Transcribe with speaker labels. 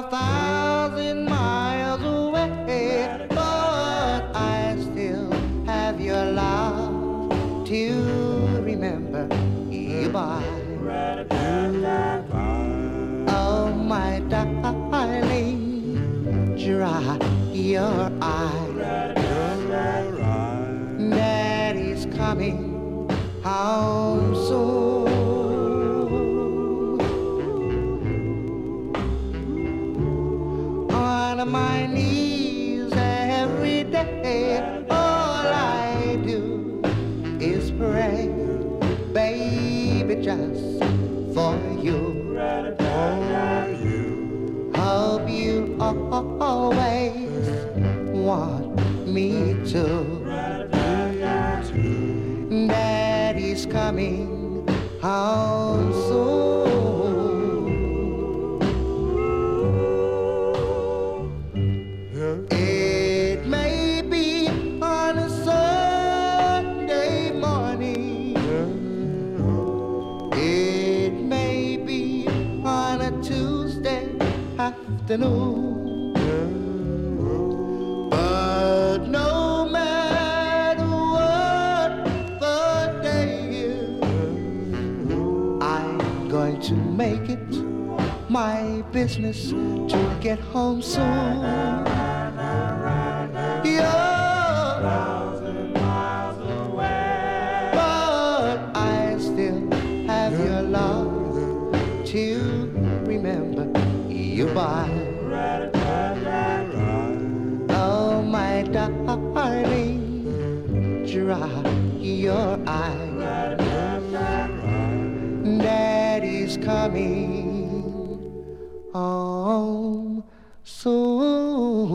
Speaker 1: 1,000 miles away, but I still have your love to remember you by. Oh, my darling, dry your eye. Daddy's coming home soon. On my knees every day, all I do is pray, baby, just for you. Hope you always want me to. Daddy's coming home soon. It may be on a Sunday morning. It may be on a Tuesday afternoon. But no matter what the day is, I'm going to make it my business to get home soon. You're 1,000 miles away, but I still have your love to remember you by. Oh, my darling, dry your eye. Daddy's coming home soon.